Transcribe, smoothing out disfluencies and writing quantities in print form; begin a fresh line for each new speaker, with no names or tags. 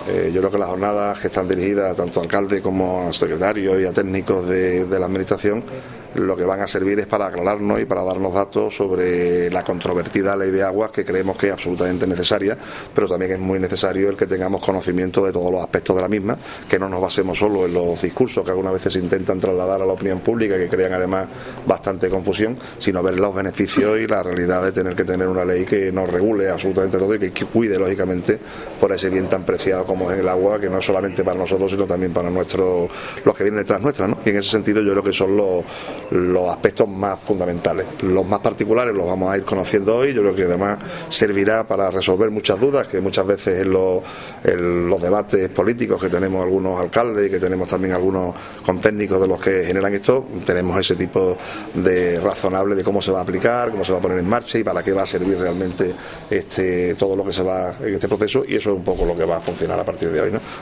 Yo creo que las jornadas que están dirigidas tanto a alcalde como a secretarios y a técnicos de la administración, lo que van a servir es para aclararnos y para darnos datos sobre la controvertida ley de aguas, que creemos que es absolutamente necesaria, pero también es muy necesario el que tengamos conocimiento de todos los aspectos de la misma, que no nos basemos solo en los discursos que algunas veces se intentan trasladar a la opinión pública, que crean además bastante confusión, sino ver los beneficios y la realidad de tener que tener una ley que nos regule absolutamente todo y que cuide lógicamente por ese bien tan preciado como es el agua, que no es solamente para nosotros sino también para los que vienen detrás nuestra, ¿no? Y en ese sentido yo creo que son los aspectos más fundamentales. Los más particulares los vamos a ir conociendo hoy. Yo creo que además servirá para resolver muchas dudas que muchas veces en los debates políticos que tenemos algunos alcaldes y que tenemos también algunos con técnicos de los que generan esto, tenemos ese tipo de razonable de cómo se va a aplicar, cómo se va a poner en marcha y para qué va a servir realmente todo lo que se va en este proceso, y eso es un poco lo que va a funcionar a partir de hoy, ¿no?